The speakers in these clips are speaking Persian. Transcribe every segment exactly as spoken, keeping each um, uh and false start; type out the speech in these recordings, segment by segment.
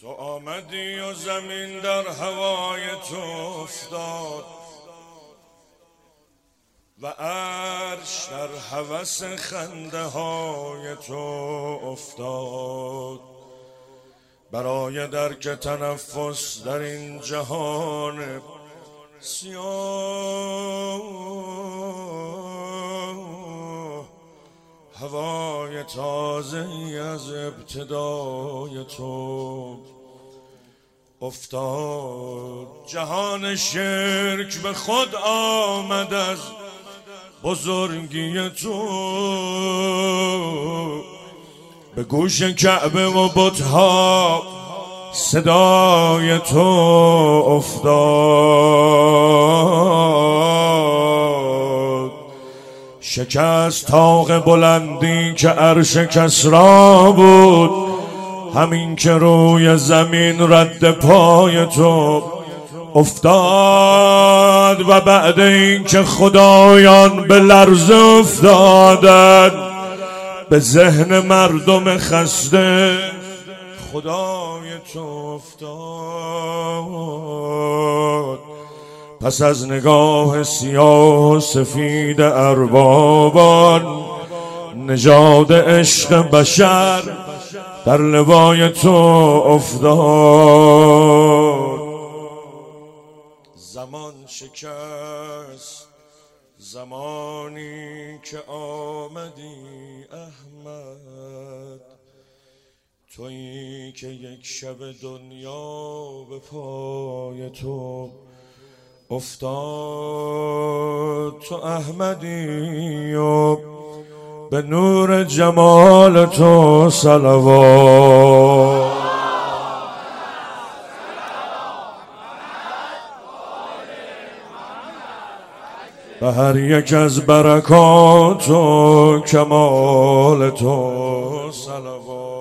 تو آمدی و زمین در هوای تو افتاد و عرش در هوس خنده های تو افتاد. برای درک تنفس در این جهان سیاه هوای تازه‌ای از ابتدای تو افتاد. جهان شرک به خود آمد از بزرگی تو، به گوش کعبه و بت‌ها صدای تو افتاد. شکست طاق بلندی که عرش کسری بود، همین که روی زمین رد پای تو افتاد. و بعد این که خدایان به لرزه افتادند، به ذهن مردم خسته خدای تو افتاد. پس از نگاه سیاه و سفید اربابان، نژاد عشق بشر در لوای تو افتاد. زمان شکست زمانی که آمدی احمد، تویی که یک شب دنیا به پای تو افتاد. تو احمدی و به نور جمال تو صلوات. به هر یک از برکات و کمال تو صلوات.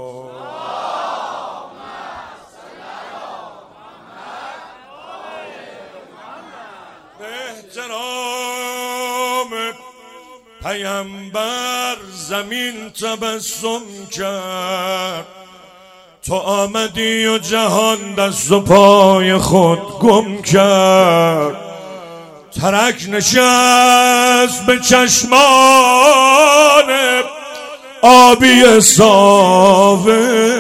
به احترام پیامبر زمین تبسم کرد، تو آمدی و جهان دست و پای خود گم کرد. ترک نشست به چشمان آبی صافه،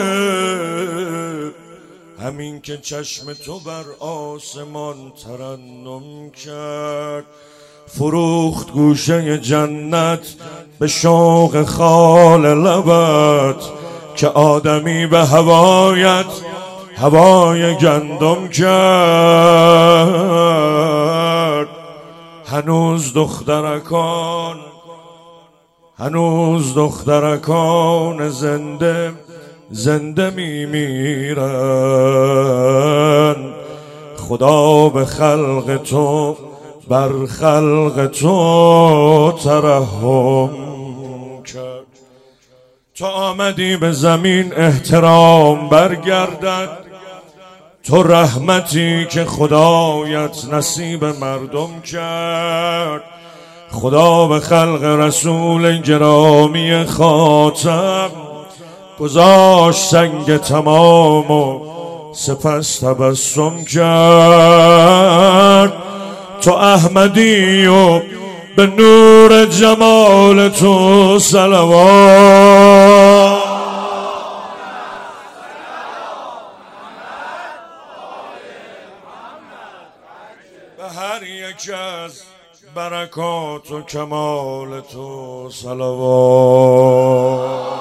همین که چشم تو بر آسمان ترنم کرد. فروخت گوشه جنت به شوق خال لبت، که آدمی به هوایت هوای گندم کرد. هنوز دخترکان هنوز دخترکان زنده زنده میمیرن. خدا به خلق تو بر خلق تو ترحم کرد. تو آمدی به زمین احترام برگردد، تو رحمتی که خدایت نصیب مردم کرد. خدا به خلق رسول گرامی خاتم گذاشت سنگ تمام و سپس تبسم کرد. تو احمدی و به نور جمال تو صلوات. به هر یک از برکات و کمال تو صلوات.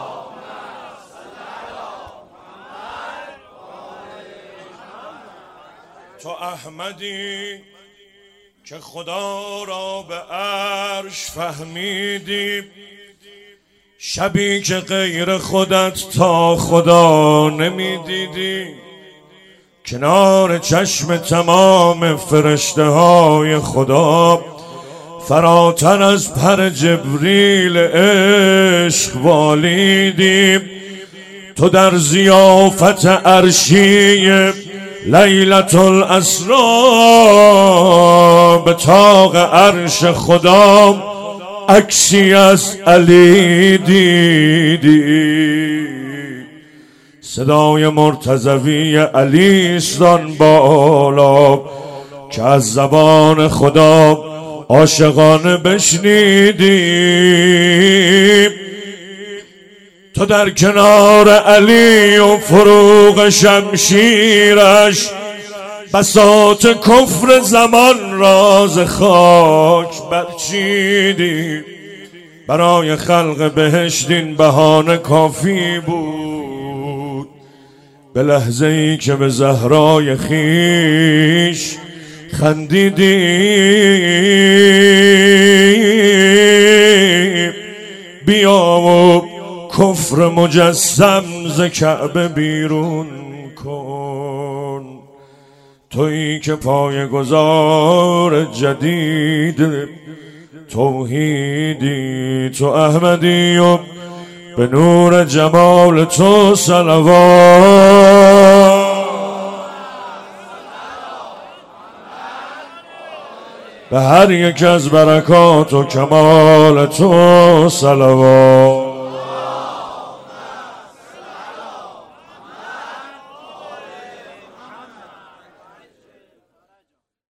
تو احمدی که خدا را به عرش فهمیدی، شبی که غیر خودت تا خدا نمیدیدی. کنار چشم تمام فرشته های خدا، فراتر از پر جبریل عشق والیدی. تو در ضیافت عرشی لیلة الاسری به طاق عرش خدا عکسی از علی دیدی. صدای مرتضوی علیستان بالا که از زبان خدا عاشقانه بشنیدیم. تو در کنار علی و فروغ شمشیرش بساط کفر زمان راز خاک برچیدی. برای خلق بهشت این بهانه کافی بود. به لحظه ای که به زهرای خیش خندیدی بیا و کفر مجسم ز کعبه بیرون کن. تویی که پایه‌گذار جدید توحیدی، تو احمدی و به نور جمال تو صلوات. به هر یک از برکات و کمال تو صلوات.